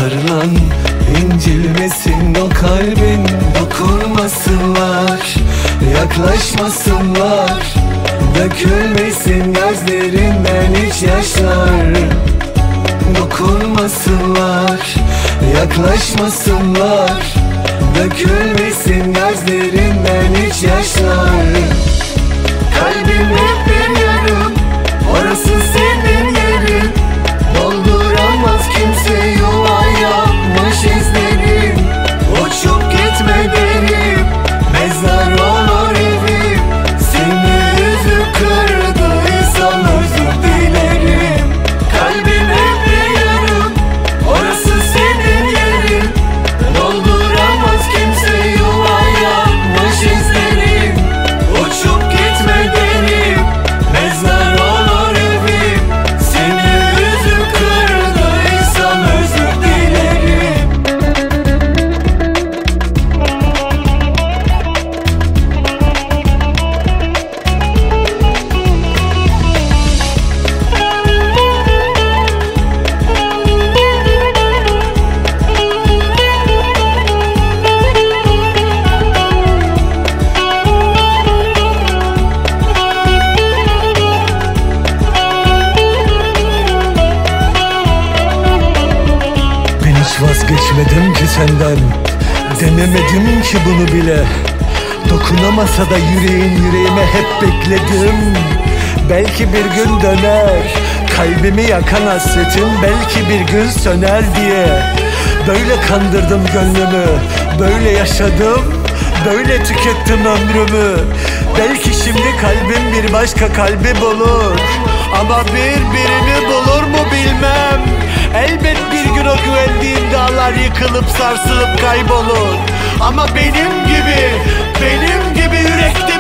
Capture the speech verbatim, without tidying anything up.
sarılan incilmesin o kalbin, dokunmasınlar, yaklaşmasınlar, dökülmesin gözlerinden hiç yaşlar. Dokunmasınlar, yaklaşmasınlar, dökülmesin gözlerinden hiç yaşlar. Kalbim hep bir yarım, orası senin yerin. Dolduramaz kimse yuva yapmış izlerim. Uçup gitme derim, mezar olur evim. Seni üzüp kırdıysam özür dilerim. Kalbim hep bir yarım, orası senin yerin. Dolduramaz kimse yuva yapmış izlerim. Uçup gitme derim, mezar olur evim. Seni üzüp kırdıysam özür dilerim. Ben hiç vazgeçmedim ki senden, denemedim ki bunu bile. Dokunamasa da yüreğin yüreğime hep bekledim. Belki bir gün döner, kalbimi yakan hasretin belki bir gün söner diye. Böyle kandırdım gönlümü, böyle yaşadım, böyle tükettim ömrümü. Belki şimdi kalbim bir başka kalbi bulur, ama birbirini bulur mu bilmem. Elbet bir gün o güvendiğim dağlar yıkılıp sarsılıp kaybolur. Ama benim gibi, benim gibi yürekte